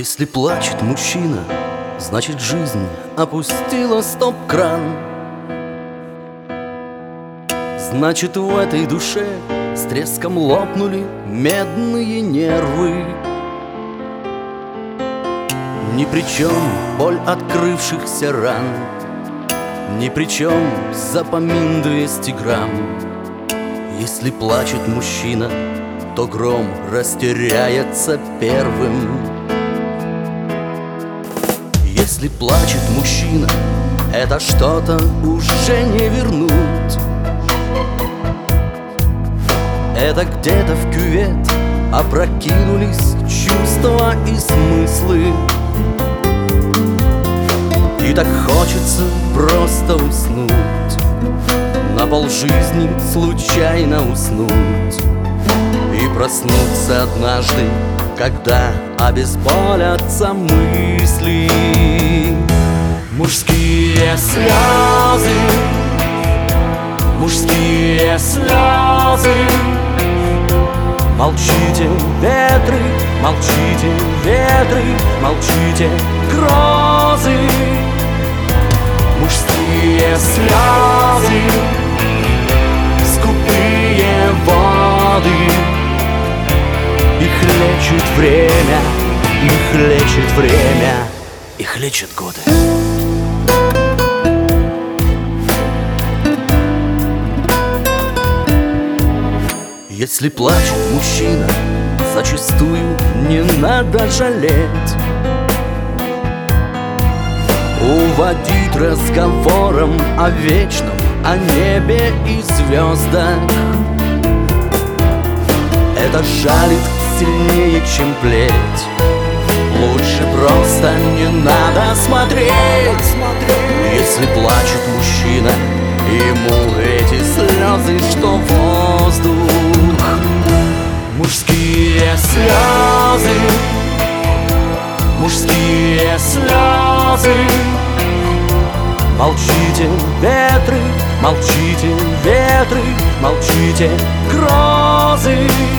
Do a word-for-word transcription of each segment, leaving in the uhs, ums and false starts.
Если плачет мужчина, значит жизнь опустила стоп-кран. Значит, в этой душе с треском лопнули медные нервы. Ни при чем боль открывшихся ран, ни при чем запомин двести грамм. Если плачет мужчина, то гром растеряется первым. Если плачет мужчина, это что-то уже не вернуть. Это где-то в кювет опрокинулись чувства и смыслы. И так хочется просто уснуть, на полжизни случайно уснуть и проснуться однажды, когда обезболятся мысли. Мужские слезы, мужские слезы. Молчите, ветры, молчите, ветры, молчите, грозы. Мужские слезы, скупые воды. Их лечит время, их лечит время, их лечат годы. Если плачет мужчина, зачастую не надо жалеть, уводить разговором о вечном, о небе и звездах. Это жалит сильнее, чем плеть. Лучше просто не надо смотреть. Если плачет мужчина, ему эти слезы, что воздух. Мужские слезы, мужские слезы. Молчите, ветры, молчите, ветры, молчите, грозы.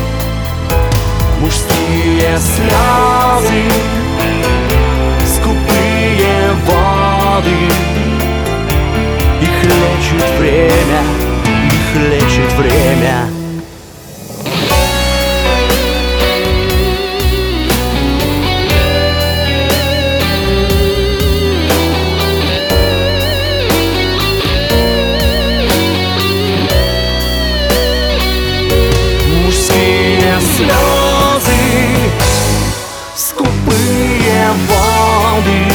Мужские слезы, скупые воды. Их лечит время, их лечит время. Мужские слезы, скупые воды.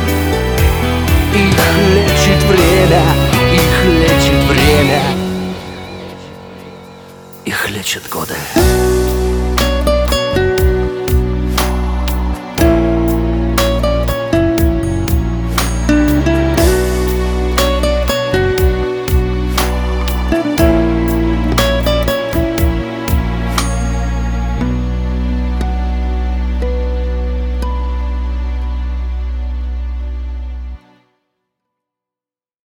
Их лечит время, их лечит время, их лечат годы.